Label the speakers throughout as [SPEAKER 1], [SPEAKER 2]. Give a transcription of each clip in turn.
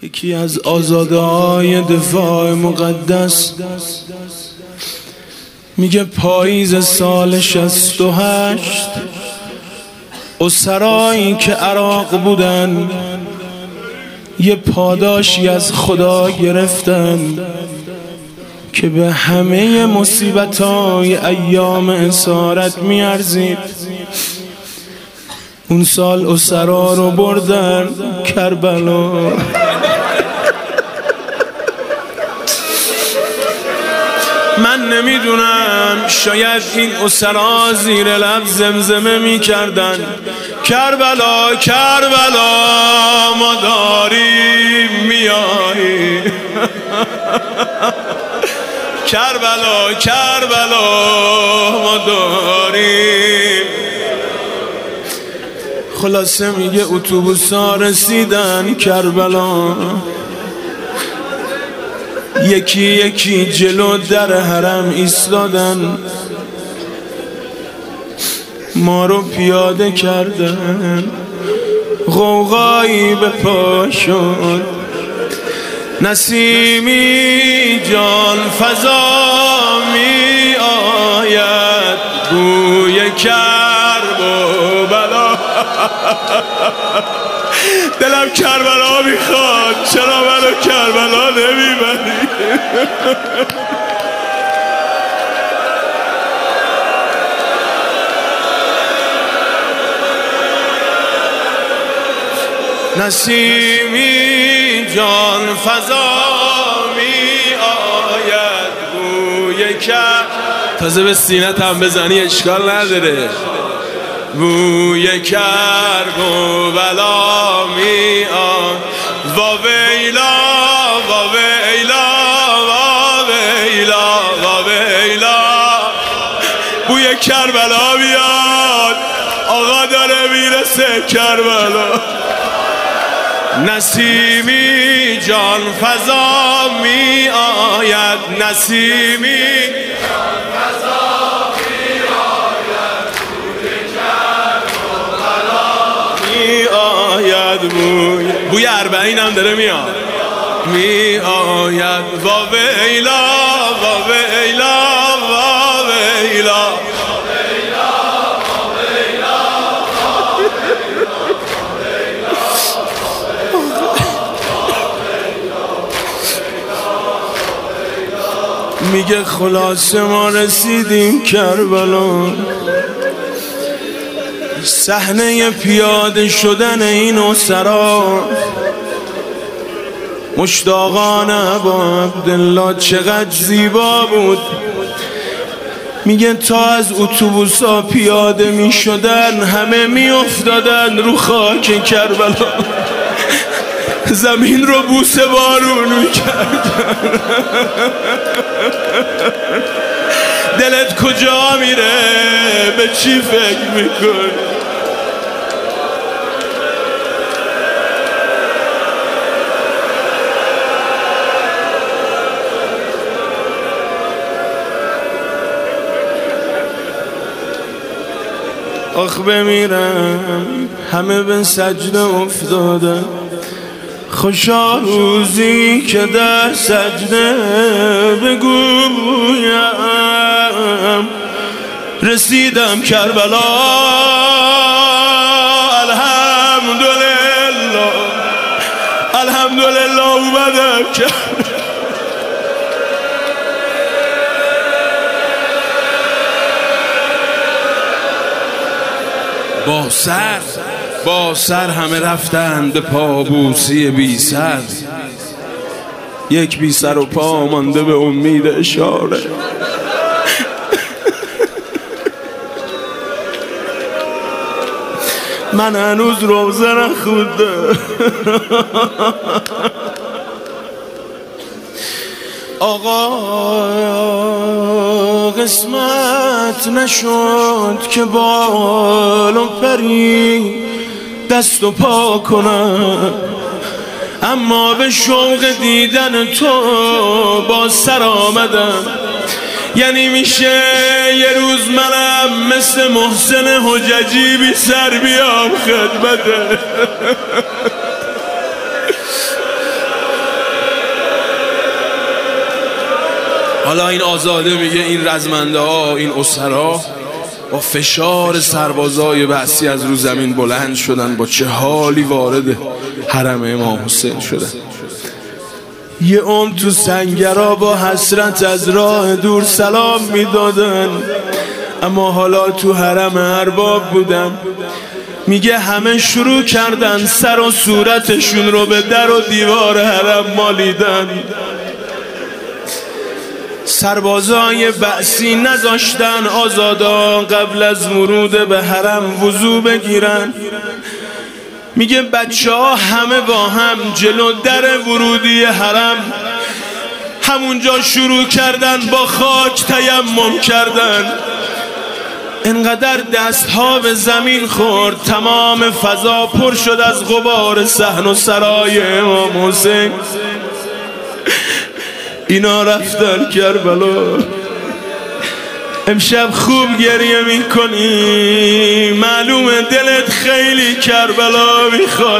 [SPEAKER 1] یکی از آزاده‌های دفاع مقدس میگه پاییز سال 68 اسرایی که عراق بودن یه پاداشی از خدا گرفتن که به همه مصیبت‌های ایام اسارت میارزید. اون سال اسرا رو بردن کربلا. من نمیدونم، شاید این اسرا زیر لب زمزمه میکردن کربلا کربلا ما داریم میایی. کربلا کربلا ما داریم. خلاصه میگه اتوبوسا رسیدن کربلا، یکی یکی جلو در حرم ایستادن، ما رو پیاده کردن، غوغایی به پا شد. نسیمی جان فضا می آید، بوی کرب و بلا. دلم کربلا میخواد، چرا منو کربلا نمیبری؟ نسیمی جان فضا می آید، بوی کرب. تازه به سینت هم بزنی اشکال نداره. بوی کرب و بلا می آید. وا ویلا وا ویلا وا ویلا وا ویلا. بوی کربلا بیاد، آقا داره میرسه کربلا. نسیمی جان فضا می آید، نسیمی جان فضا می آید، بوی کرب و بلا می آید. بوی اربعین هم داره میاد، می آید. وا ویلا وا ویلا وا ویلا. میگه خلاصه ما رسیدیم کربلا، صحنه پیاده شدن این اسرا. مشتاقان ابا عبدالله چقدر زیبا بود. میگه تا از اتوبوسا پیاده میشدن همه میافتادن رو خاک کربلا، زمین رو بوسه بارون میکردن. دلت کجا میره؟ به چی فکر میکنی؟ آخ بمیرم همه به سجده افتادن، خوشا روزی که در سجده بگویم رسیدم کربلا. الحمدلله الحمدلله اومدم کربلا. با سر همه رفتند به پابوسی بی سر، یک بی سر و پا مانده به امید اشاره. من هنوز روزه نخوندم. آقا قسمت نشد که بال و پری دست و پا کنم، اما به شوق دیدن تو با سر آمدم. یعنی میشه یه روز منم مثل محسن حججی بی سر بیام خدمته. حالا این آزاده میگه این رزمنده ها، این اسرا با فشار سربازای بعثی از رو زمین بلند شدن، با چه حالی وارد حرم امام حسین شدن. یه عمر تو سنگرها با حسرت از راه دور سلام میدادن، اما حالا تو حرم ارباب بودن. میگه همه شروع کردن سر و صورتشون رو به در و دیوار حرم مالیدن. سربازای بعثی نذاشتن آزادان قبل از ورود به حرم وضو بگیرن. میگه بچه ها همه با هم جلو در ورودی حرم همونجا شروع کردن با خاک تیمم کردن. انقدر دستها به زمین خورد تمام فضا پر شد از غبار صحن و سرای امام حسین. اینا رفتن کربلا. امشب خوب گریه میکنی، معلومه دلت خیلی کربلا میخواد.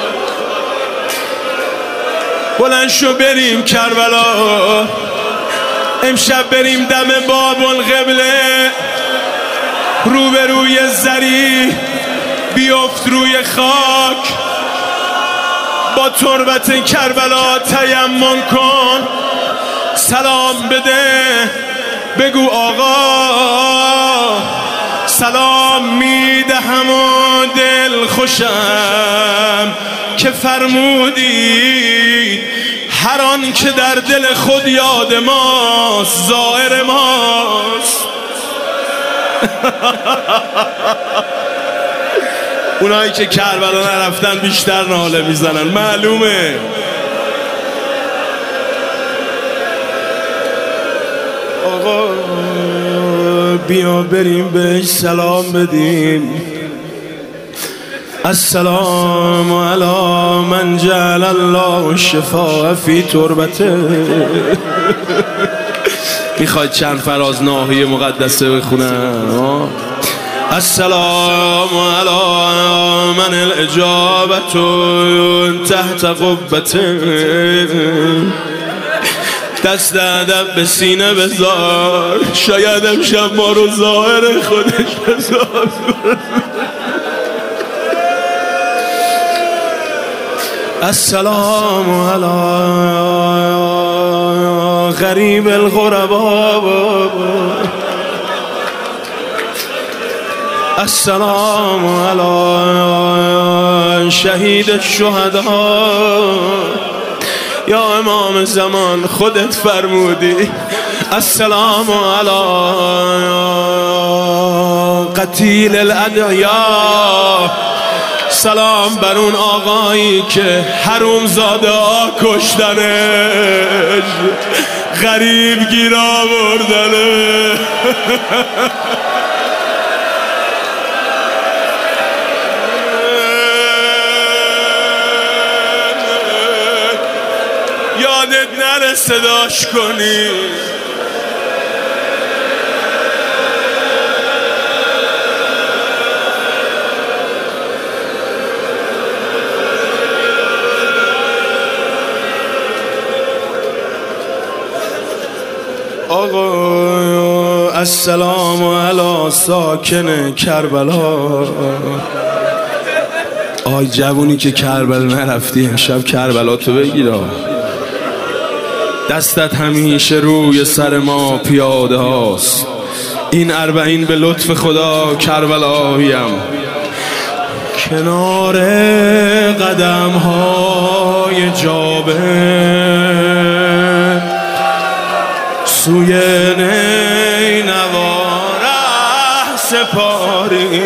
[SPEAKER 1] بلند شو بریم کربلا، امشب بریم دم باب القبله، روبروی زری بیفت روی خاک، با تربت کربلا تیمم کن، سلام بده، بگو آقا سلام میدهم و دل خوشم که فرمودی هر آن که در دل خود یاد ماست زائر ماست. اونایی که کربلا نرفتن بیشتر ناله میزنن، معلومه. آقا بیا بریم بهش سلام بدیم. السلام علی من جعل الله الشفاء فی تربته. میخواید چند فراز ناحیه مقدسه بخونم؟ السلام علی من الاجابة تحت قبته. دست ادب به سینه بذار، شاید امشب ما رو ظاهر خودش بذار. السلام علی غریب الغربا. السلام علی شهید الشهداء. یا امام زمان خودت فرمودی. السلام علی قتیل الادعیا. سلام بر اون آقایی که حروم زاده ها کشتنش، غریب گیر آوردنه. یادت نره صداش کنی. آقا السلام علی ساکن کربلا. آی جوونی که کربلا نرفتی، امشب کربلا تو بگیر. دستت همیشه روی سر ما پیاده هاست. این 40 به لطف خدا کربلاییم. کنار قدم های جابر سوی نینوا ره سپاری.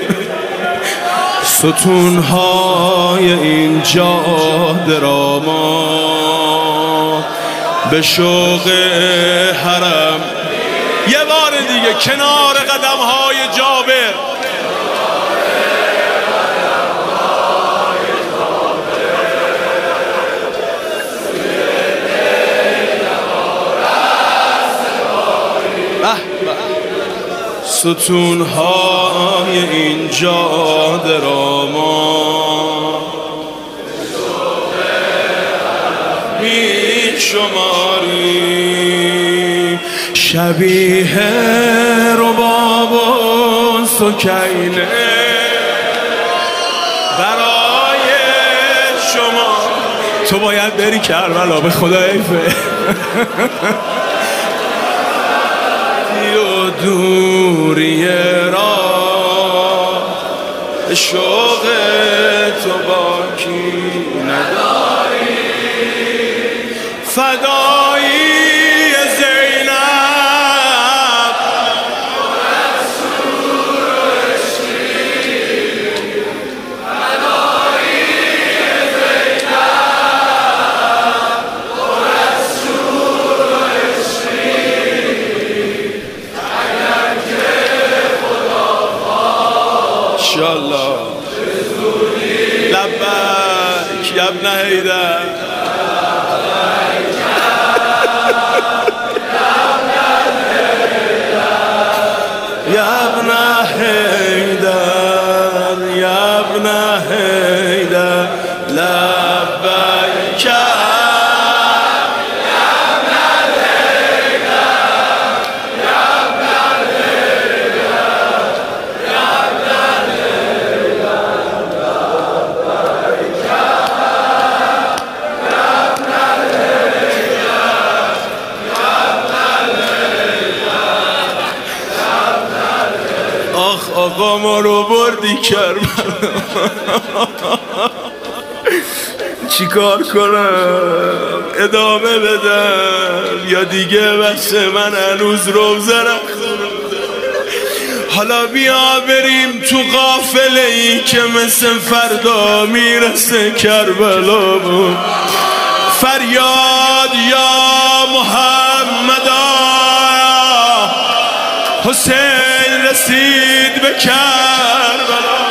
[SPEAKER 1] ستونهای این جاده را ما به شوق حرم. یه بار دیگه کنار قدم های جابر. ستونهای این جاده را ما می شماریم. شبیه رباب و سکینه برای شما. تو باید بری کربلا، به خدا حیفه. و دوری را شوق تو باکی نداری، فدایی زینب انشالله. لبک یا ابن حیدر، یا ابن حیدر، یا ابن حیدر، لبک آقا ما رو بردی کربلا. چی کار کنم؟ ادامه بدم یا دیگه بس من هنوز روزه نخوندم؟ حالا بیا بریم تو قافله ای که مثل فردا میرسه کربلا بود. فریاد یا محمدا، حسین رسید به کربلا.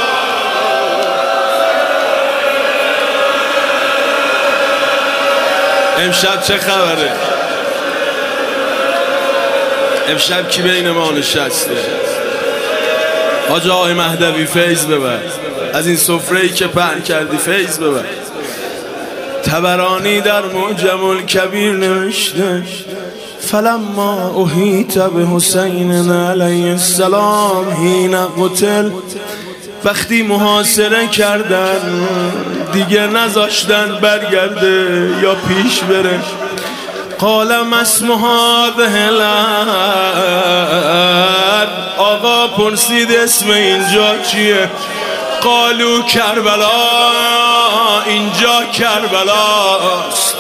[SPEAKER 1] امشب چه خبره؟ امشب کی بین ما نشسته؟ حاج آقای مهدوی فیض ببر، از این سفره‌ای که پهن کردی فیض ببر. طبرانی در معجم الکبیر نوشته فلما احیط به حسین علیه السلام حین قتل، وقتی محاصره کردن دیگه نذاشتن برگرده یا پیش بره. قال ما اسم هذه الارض، آقا پرسید اسم اینجا چیه؟ قالو کربلا، اینجا کربلاست.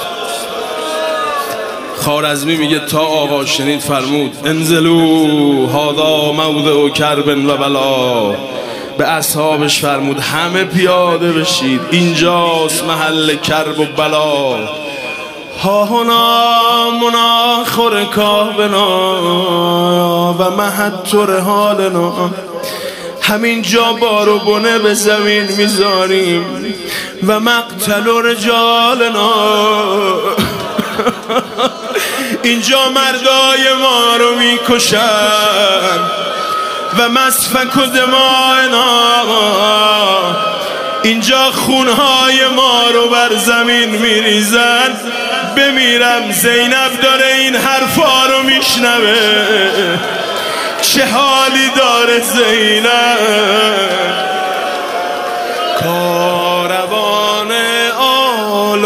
[SPEAKER 1] خوارزمی میگه تا آقا شنید فرمود انزلو هذا موضع کرب و بلا. به اصحابش فرمود همه پیاده بشید، اینجاست محل کرب و بلا. ها هنا مناخر کابنا و محتر حالنا، همین جا بار و بنه به زمین میذاریم و مقتل و رجالنا، اینجا مردای ما رو میکشن و مسفک و دمائنا، اینجا خونهای ما رو بر زمین میریزن. بمیرم زینب داره این حرفا رو میشنوه، چه حالی داره زینب. کاروان آل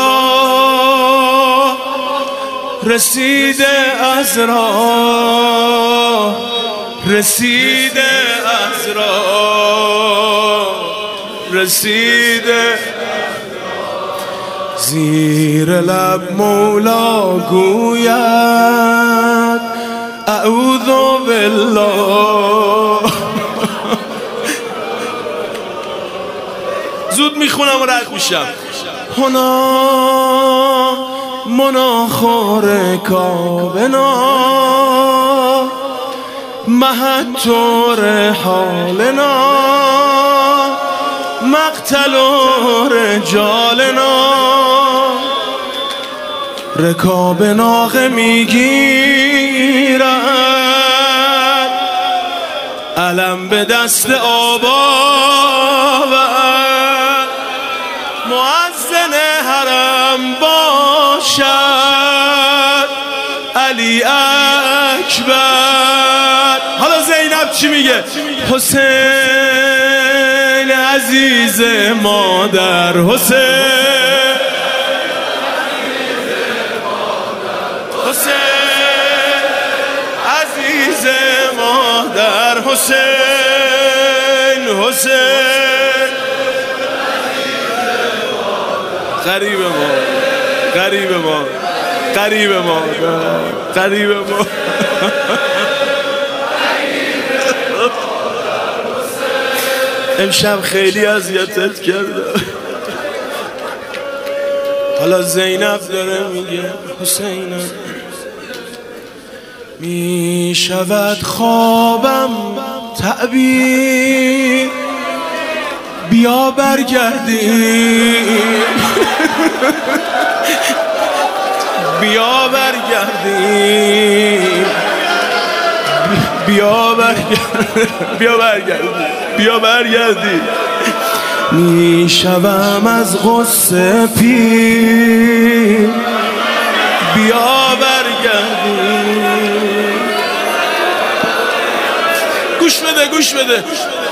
[SPEAKER 1] الله رسیده از راه، رسیده از راه، رسیده. زیر لب مولا گوید اعوذ بالله. زود میخونم و رق میشم. هنا مناخور کابنا محتور حالنا، مقتل و رجالنا. رکاب ناقه میگیرد، علم به دست آبا، مؤذن حرم باشد علی اکبر. حالا زینب چی میگه؟ حسین عزیز مادر، حسین عزیز مادر، حسین غریب ما، غریب ما، غریب ما، غریب ما. امشب خیلی اذیتت کردم. حالا زینب داره میگه حسین می شود خوابم تعبیر، بیا برگردیم، بیا برگردیم، بیا برگردیم، بیا برگردیم، بیا برگردیم. می شوم از غصه پیر، بیا برگردیم. گوش بده، گوش بده.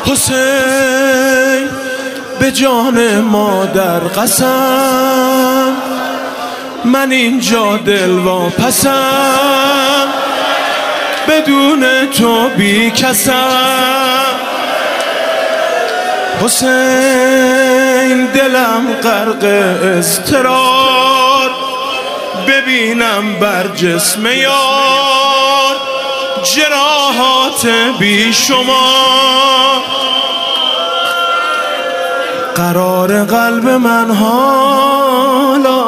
[SPEAKER 1] حسین به جان مادر قسم، من اینجا دل واپسم، بدون تو بی کسم. حسین دلم غرق اضطرار، ببینم بر جسم یار جراحات بی شما. قرار قلب من حالا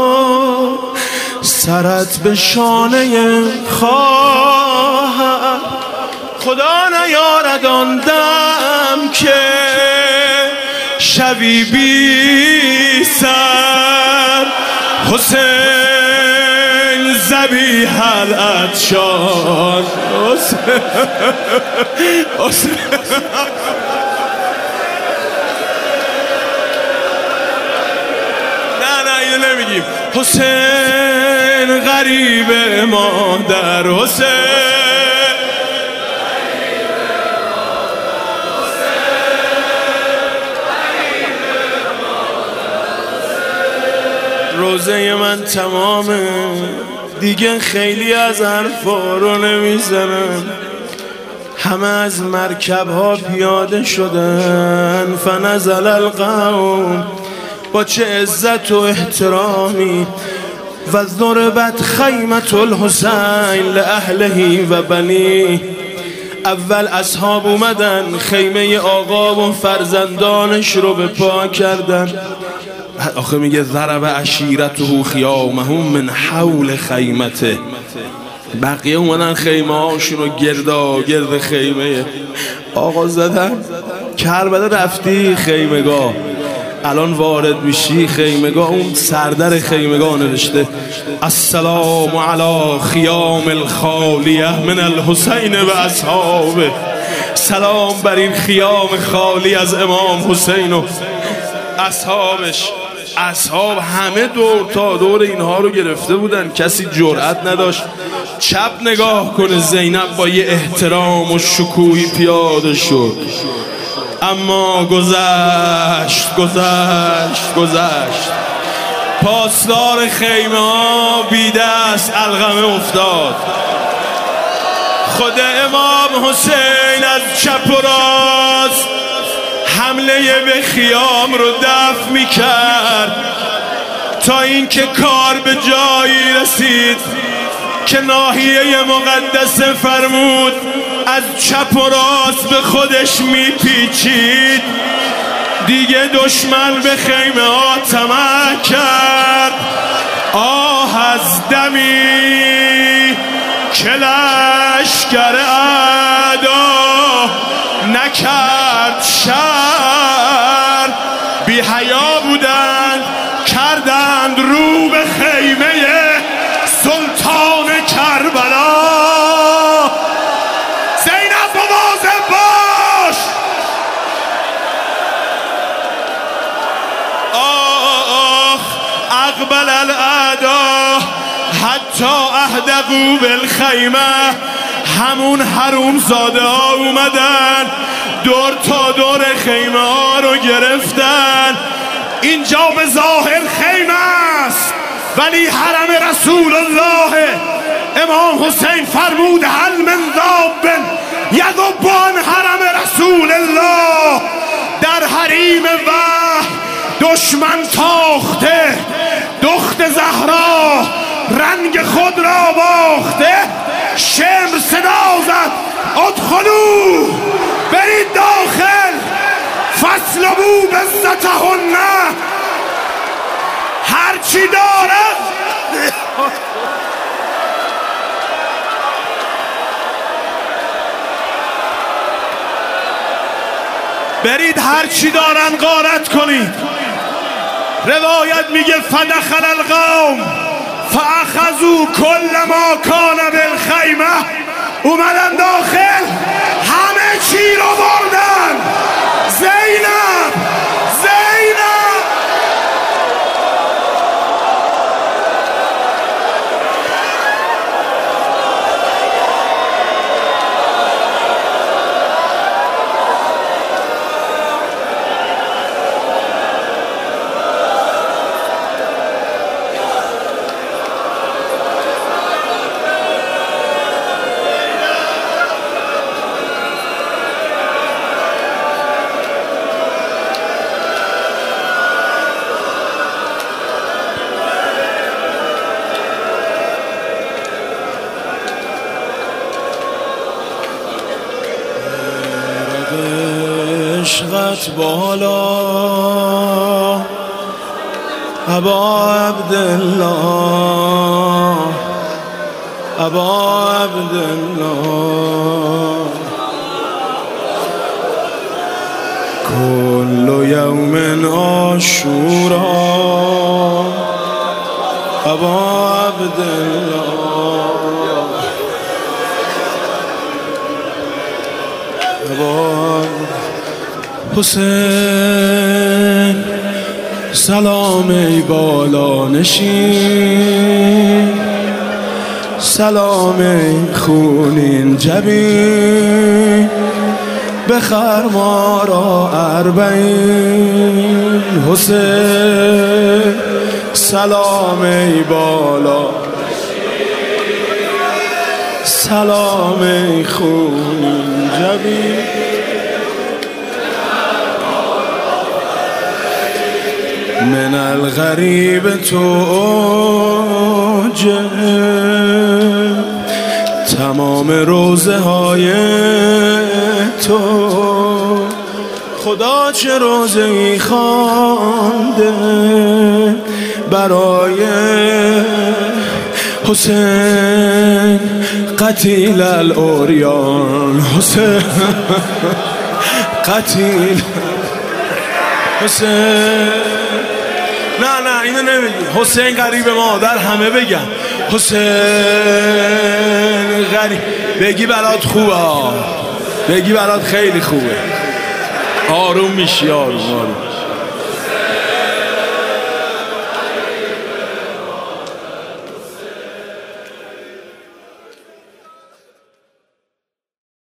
[SPEAKER 1] سرت به شانه خواهد، خدا نیارد آن دم که شوی بی سر. حسین ذبیح العطشان، حسین نه اینو نمیگیم. حسین غریب مادر، حسین روزه من تمامه دیگه، خیلی از حرفا رو نمیزنم. همه از مرکب ها پیاده شدن، فنزل القوم با چه عزت و احترامی، و ضربت خیمة الحسین لأهله و بنی. اول اصحاب اومدن خیمه آقا و فرزندانش رو به پا کردن. آخه میگه ضرب عشیرته خیامهم من حول خیمته. بقیه اومدن خیمه هاشون رو گرد خیمه آقا زدن. کربلا رفتی خیمگاه، الان وارد میشی خیمگاه، اون سردر خیمگاه نوشته السلام علی خیام الخالیه من الحسین و اصحابه. سلام بر این خیام خالی از امام حسین و اصحابش. اصحاب همه دور تا دور اینها رو گرفته بودن، کسی جرأت نداشت چپ نگاه کنه. زینب با یه احترام و شکوهی پیاده شد، اما گذشت. پاسدار خیمه ها بی دست علقمه افتاد. خود امام حسین از چپ و راست حمله به خیام رو دفع می کرد، تا اینکه کار به جایی رسید که ناحیه مقدس فرمود از چپ و راست به خودش می پیچید. دیگه دشمن به خیمه ها طمع کرد. آه از دمی که لشکر اعدا نکرد شر، بی حیا بودند کردند رو به خیمه سلطان کربلا. زینب مواظب باش. آخ اقبل الاعدا حتی اهدقوا بالخیمه، همون حروم زاده ها اومدن دور تا دور خیمه ها رو گرفتن. اینجا به ظاهر خیمه است ولی حرم رسول الله. امام حسین فرمود هل من ذاب یذب عن حرم رسول الله. در حریم وحی دشمن تاخته، دخت زهرا رنگ خود را باخته. شمر صدا زد ادخلوا، برید داخل، فاسلبوا بزتهن، هرچی دارد برید هرچی دارن غارت کنید. روایت میگه فدخل القوم فاخذوا کل ما کان بالخیمه، اومدن داخل همه چی رو بردن. زینب، زینب عشقت بالا ابا عبدالله، ابا عبدالله. کل یوم عاشورا ابا عبدالله، ابا حسین. سلام ای بالا نشین، سلام ای خونین جبین، بخر ما را اربعین. حسین سلام ای بالا، سلام ای خونین جبین، من الغریب توجه تمام روزه های تو. خدا چه روزه ای خوانده برای حسین قتیل الاوریان. حسین قتیل حسین. نه اینو نمیگی. حسین غریب ما در همه بگن حسین غریب. بگی برات خوبه، بگی برات خیلی خوبه. آروم میشی، آروم آروم.